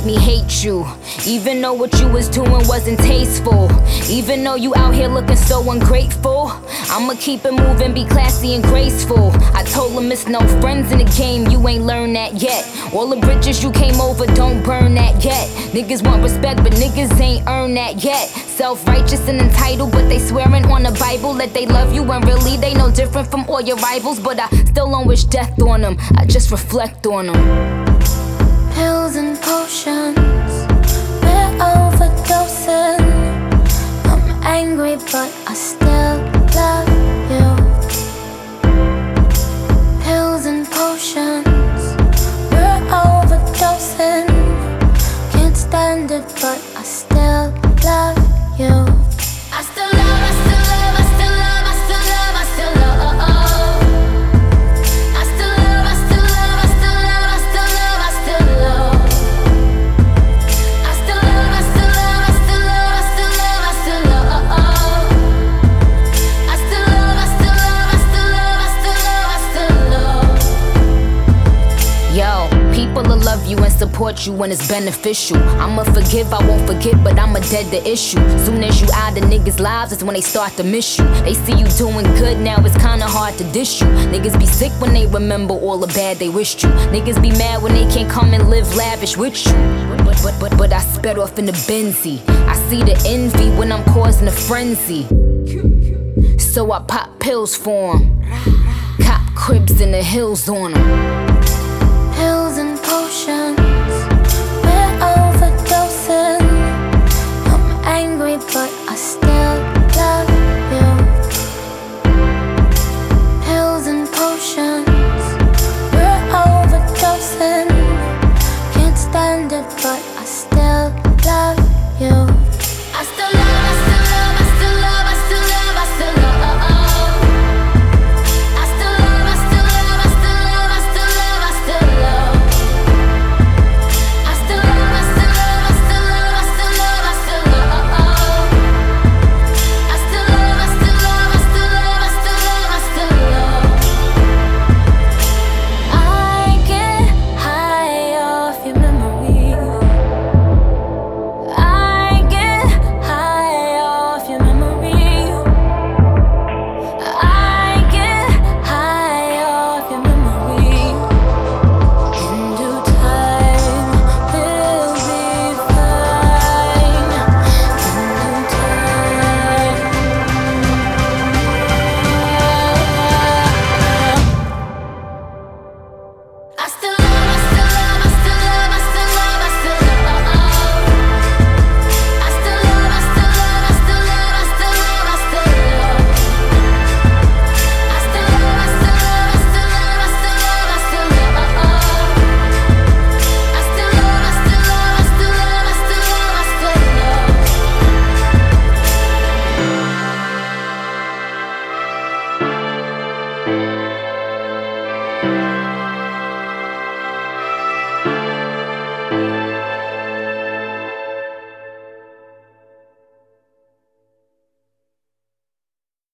me hate you. Even though what you was doing wasn't tasteful. Even though you out here looking so ungrateful, I'ma keep it moving, be classy and graceful. I told him it's no friends in the game, you ain't learned that yet. All the bridges you came over, don't burn that yet. Niggas want respect, but niggas ain't earned that yet. Self-righteous and entitled, but they swearing on the Bible that they love you, and really they no different from all your rivals. But I still don't wish death on them, I just reflect on them. Pills and potions, we're overdosing. I'm angry, but I still love you. Pills and potions, we're overdosing. Can't stand it, but I still love you. I still love, I still love, I still love, I still love, I still love. I still love, I still love, I still love, I still love, I still love. I still love, I still love, I still love, I still love, I still love. I still love, I still love, I still love, I still love, I still love. Yo, people will love you and support you when it's beneficial. I'ma forgive, I won't forget, but I'ma dead the issue. Soon as you out of niggas' lives, it's when they start to miss you. They see you doing good, now it's kinda hard to dish you. Niggas be sick when they remember all the bad they wished you. Niggas be mad when they can't come and live lavish with you. But I sped off in the Benzie. I see the envy when I'm causing a frenzy. So I pop pills for 'em, cop cribs in the hills on 'em.